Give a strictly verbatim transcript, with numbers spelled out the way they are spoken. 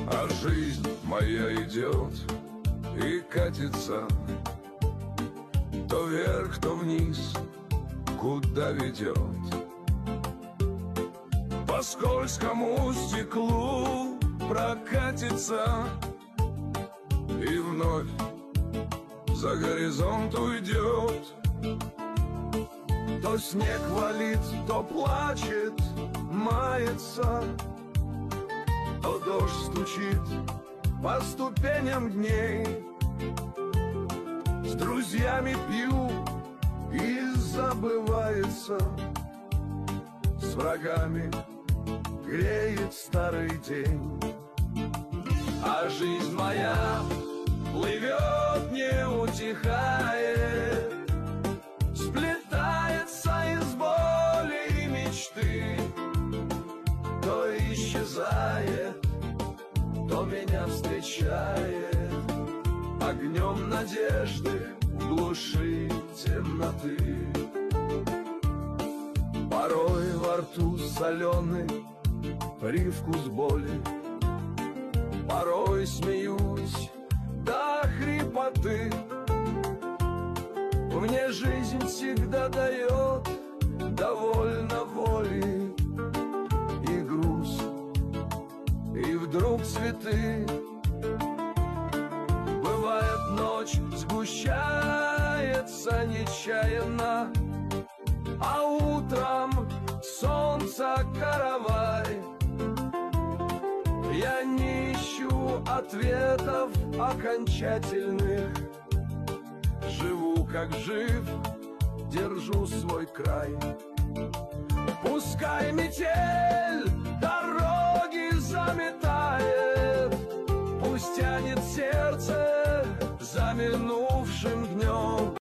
А жизнь моя идет и катится то вверх, то вниз, куда ведет. По скользкому стеклу прокатится и вновь за горизонт уйдет. То снег валит, то плачет, мается, то дождь стучит по ступеням дней. С друзьями пью и забывается, с врагами греет старый день. А жизнь моя плывет, не утихает, сплетается из боли и мечты. То исчезает, то меня встречает огнем надежды в глуши темноты. Порой во рту соленый привкус боли, порой смеюсь до хрипоты. Мне жизнь всегда дает довольно воли и груз, и вдруг цветы. Бывает, ночь сгущается нечаянно, а утром солнце каравай. Я не ищу ответов окончательных, живу как жив, держу свой край. Пускай метель дороги заметает, пусть тянет сердце за минуту